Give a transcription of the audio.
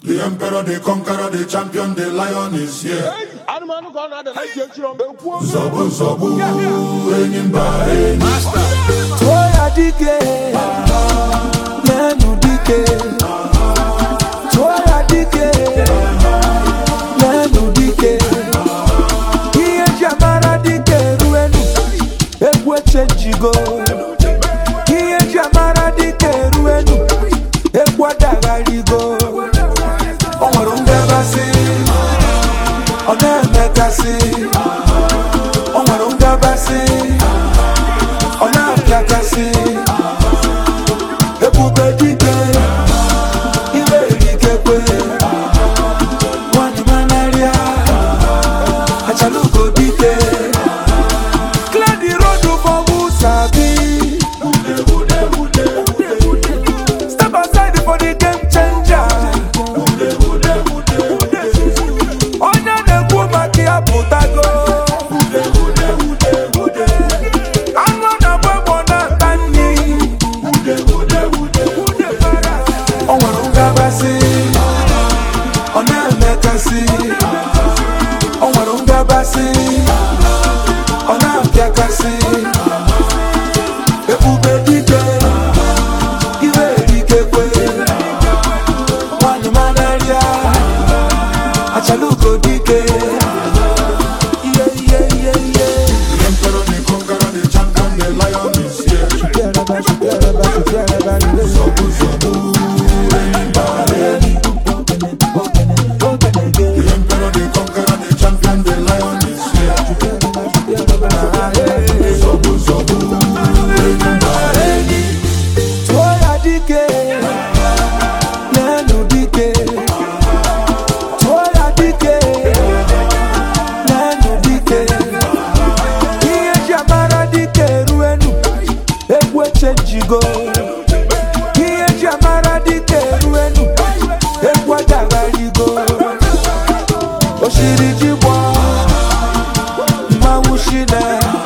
The emperor, the conqueror, the champion, the lion is here. Zobu, zobu, enyimba, master. Toya dike, nenu dike. Toya dike, nenu dike. Iye jamara dike ruenu, ekwe chenjigo. Iye jamara dike ruenu, ekwa dagarigo. Onwarunga basi, onemekasi. Onwarunga basi, onapiakasi. Ebube dike, iwe dikekwe. Wani manaria, achaluko dike. Clear the road for Musabi. Step aside for the game changer. Onya nekwu maki aputago. Amo na bwebo na tani. Onwarunga basi, onemekasi. Onwarunga basi, onapiakasi. Ebube dike, iwe dikekwe. Wani manaria, achaluko dike. the emperor, the conqueror, the champion, the lion is here. Zobu, zobu, enyimba, the emperor, the conqueror, the champion, the lion is here. Zobu, zobu, enyimba, Toya dike, nenu dike. Toya dike, nenu dike. Iye jamara dike ruenu, ekwe chenjigo. Iye jamara dike ruenu, ekwa dagarigo. Oshiri jibwa, mawushine.